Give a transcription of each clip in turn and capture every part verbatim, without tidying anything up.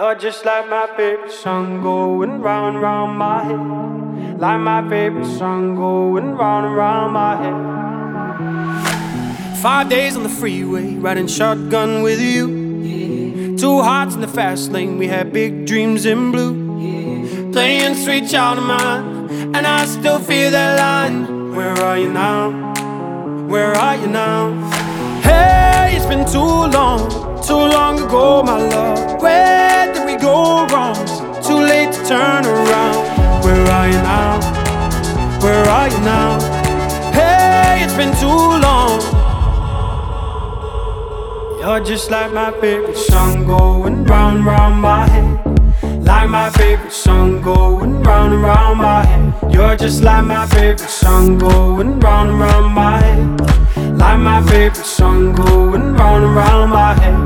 You're just like my favorite song going round and round my head. Like my favorite song going round and round my head. Five days on the freeway, riding shotgun with you. Yeah. Two hearts in the fast lane, we had big dreams in blue. Yeah. Playing Sweet Child of Mine, and I still feel that line. Where are you now? Where are you now? Hey, it's been too long, too long ago, my love. Where did we go wrong? Too late to turn around. Where are you now? Where are you now? Hey, it's been too long. You're just like my favorite song going round, round my head. Like my favorite song going round and round my head. You're just like my favorite song going round and round my head. Like my favorite song going round and round my head.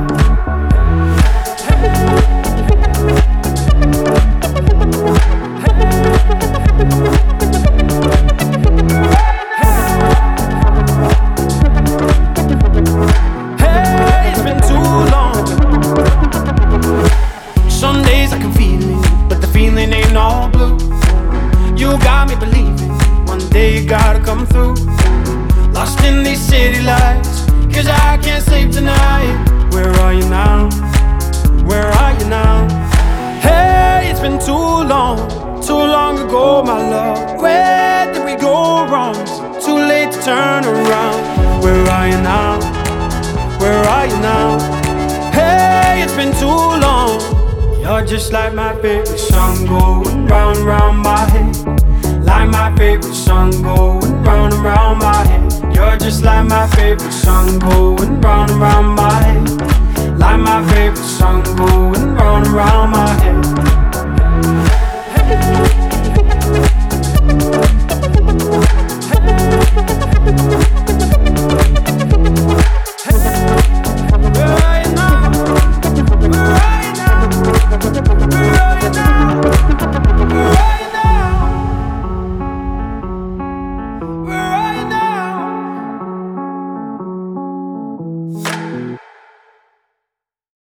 Hey, it's been too long. Some days I can feel it, but the feeling ain't all blue. You got me believing one day you gotta come through. Lost in these city lights, cause I can't sleep tonight. Where are you now? Where are you now? Hey, it's been too long, too long ago, my love. Where did we go wrong? Too late to turn around. Where are you now? Where are you now? Hey, it's been too long. You're just like my favorite song going round and round my head. Like my favorite song going round and round my head. You're just like my favorite song going round and round my head. Like my favorite song going round and round